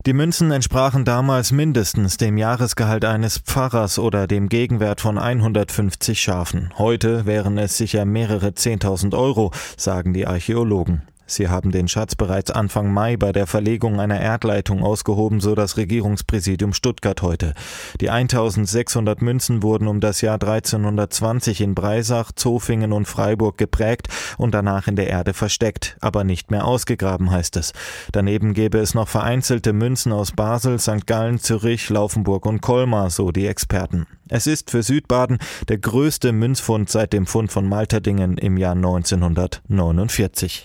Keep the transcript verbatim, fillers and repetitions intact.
Die Münzen entsprachen damals mindestens dem Jahresgehalt eines Pfarrers oder dem Gegenwert von hundertfünfzig Schafen. Heute wären es sicher mehrere Zehntausend Euro, sagen die Archäologen. Sie haben den Schatz bereits Anfang Mai bei der Verlegung einer Erdleitung ausgehoben, so das Regierungspräsidium Stuttgart heute. Die eintausendsechshundert Münzen wurden um das Jahr dreizehnhundertzwanzig in Breisach, Zofingen und Freiburg geprägt und danach in der Erde versteckt, aber nicht mehr ausgegraben, heißt es. Daneben gäbe es noch vereinzelte Münzen aus Basel, Sankt Gallen, Zürich, Laufenburg und Colmar, so die Experten. Es ist für Südbaden der größte Münzfund seit dem Fund von Malterdingen im Jahr neunzehnhundertneunundvierzig.